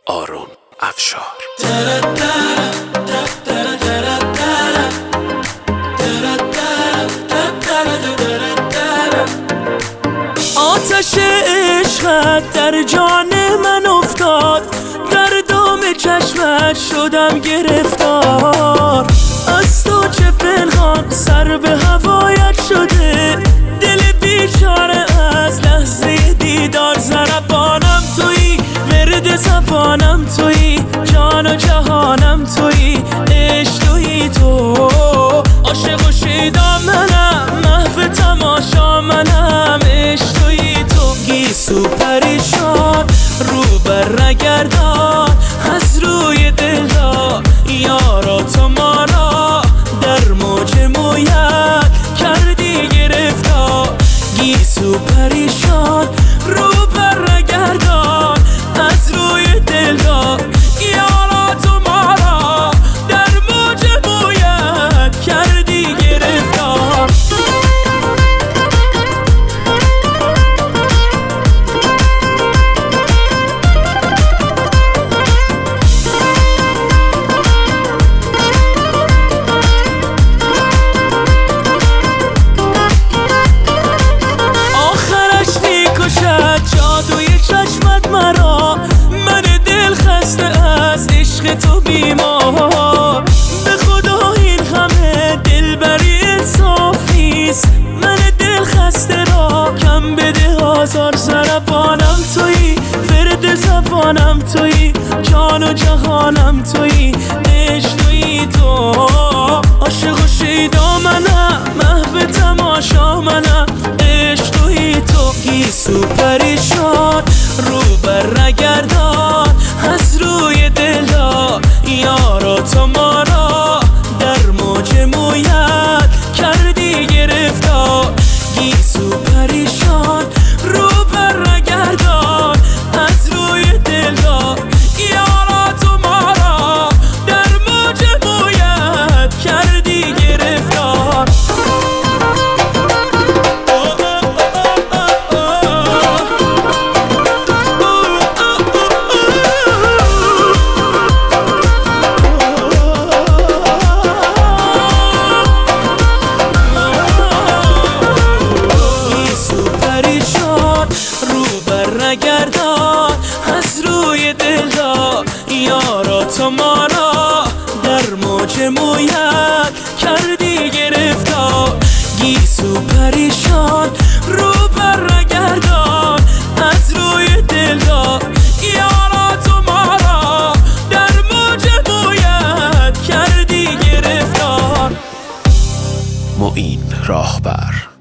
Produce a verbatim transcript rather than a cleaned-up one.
آرون افشار. آتش عشقت در جان من افتاد، در دام چشمت شدم گرفتار. از تو چه پنهان سر به هوایت شده، دل بیچاره از لحظه دیدار. ضربانم تویی، ورد زبانم تویی، جان و جهانم تویی، عشق تویی تو. عاشق و شیدا منم، محو تماشا منم، عشق تویی تو. گیسو پریشان رو بر نگردان، از روی دلدار یارا تو ما را در موج مویت کردی گرفتار. گیسو پریشان رو بر نگردان، از روی دلدار یارا تو ما را در موج مویت کردی گرفتار. جادوی چشمت مرا، من دل خسته از عشق تو بیمار. به خدا این همه دلبری انصافیست، من دل خسته را کم بده آزار. ضربانم تویی، ورد زبانم تویی، جان و جهانم تویی، عشق تویی تو. عاشق و شیدا منم، محو تماشا منم، عشق تویی تو. گیسو پریشان رو بر نگردان، از روی دلدار یارا تو ما را در موج مویت کردی گرفتار. گیسو پریشان رو بر نگردان، از روی دلدار یارا تو ما را در موج مویت کردی گرفتار. نگردان، از روی دلدار یارا تو ما را در موج مویت کردی گرفتار. گیسو پریشان رو بر نگردان، از روی دلدار یارا تو ما را در موج مویت کردی گرفتار. معین راهبر.